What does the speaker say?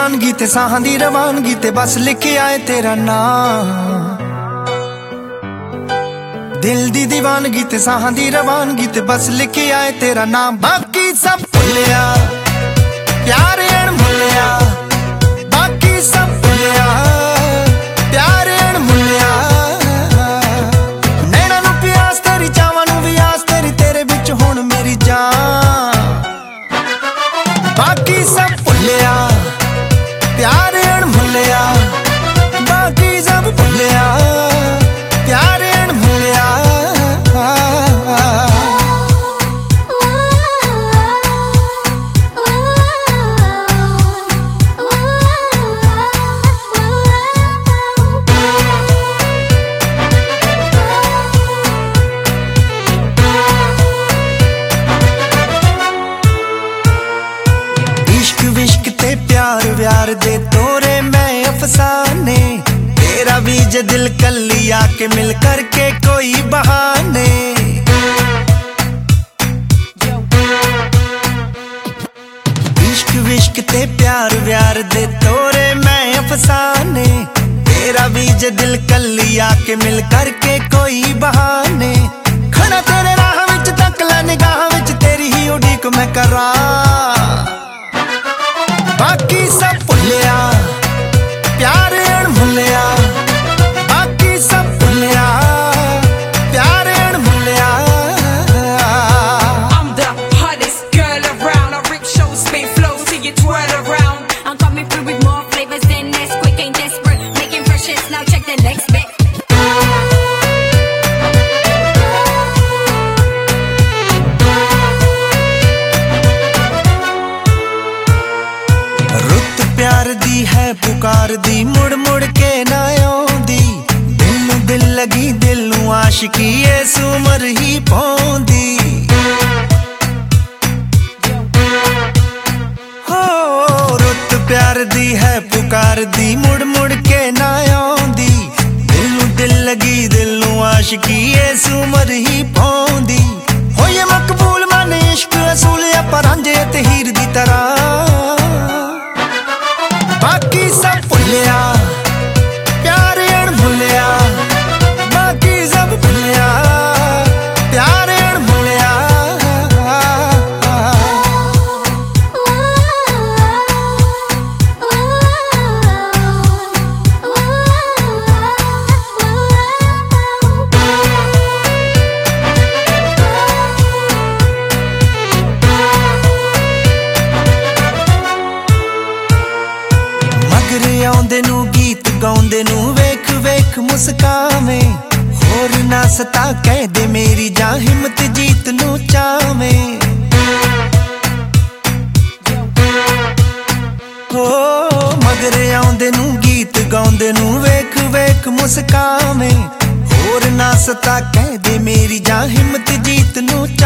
दीवानगी ते साहां दी रवानगी ते बस लिखे आए तेरा नाम। दिल दी दीवानगी ते साहां दी रवानगी ते बस लिखे आए तेरा नाम। बाकी सब भुलिया प्यार अणमुल्लिया, बाकी सब भुलिया प्यार अणमुल्लिया। नैना नू प्यास तेरी चावां नू भी आस तेरी, तेरे बिच हुण मेरी जान। बाकी सब भुलिया प्यार अणमुल्लिया, बाकी सब भुलिया प्यार अणमुल्लिया। इश्क विश्क ते प्यार व्यार दे तोरे मैं अफसाने, तेरा भी जे दिल कल्ली आके मिल करके कोई बहाने। इश्क विश्क ते प्यार व्यार दे तोरे मैं अफसाने, तेरा भी जे दिल कल्ली आके मिल करके कोई बहाने। खड़ा तेरे राह विच तक ला निगाह विच तेरी ही उड़ीक मैं करा। बाकी सब भुलिया प्यार अणमुल्लिया, बाकी सब भुलिया प्यार अणमुल्लिया। I'm the hottest girl around. I rip shows, spin flows till you twirl around. I'm coming through with more flavors than Nesquik, ain't desperate, making fresh hits, now check the next bit. रुत प्यार दी है पुकार दी, मुड़ मुड़ के ना आउंदी। दिल नू दिल लगी दिल नू आशिकी इस उमर ही पौंदी। हो रुत प्यार दी है पुकार दी, मुड़ मुड़ के ना आउंदी। दिल नू दिल लगी दिल नू आशिकी इस उमर ही पौंदी। हो ये मकबूल मन इश्क असूल पर रांझे ते हीर दी तरह। बाकी सब भुलिया प्यार अणमुल्लिया, बाकी सब भुलिया प्यार अणमुल्लिया। मगरे आउंदे नू गीत गाउंदे नू वेख वेख मुस्कावे। होर ना सता कह दे मेरी जान हिम्मत जीत नू चावे। हो मगरे आउंदे नू गीत गाउंदे नू वेख वेख मुस्कावे। होर ना सता कह दे मेरी जान हिम्मत जीत नू